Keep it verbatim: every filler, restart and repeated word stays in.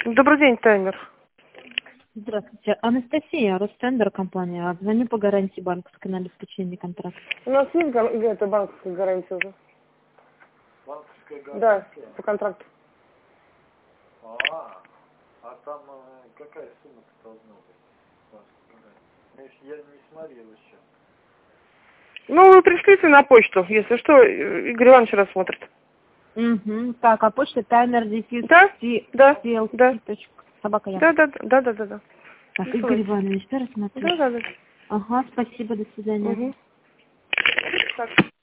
Добрый день, таймер. Здравствуйте. Анастасия, Ростендер компания. Звоню по гарантии банковской на обеспечение контракта. У нас есть гар- это банковская гарантия уже? Банковская гарантия? Да, по контракту. А, а там э, какая сумма-то должна быть? Банковская гарантия? Я не смотрел еще. Ну, вы пришлите на почту, если что, Игорь Иванович рассмотрит. Угу. Так, а почта таймер дефис Да? Да, да. собака Да, да, да, да, да, да. Так, Ну, Игорь давайте. Иванович, да, рассмотрю? Да, да, да. Ага, спасибо, до свидания. Угу. Так.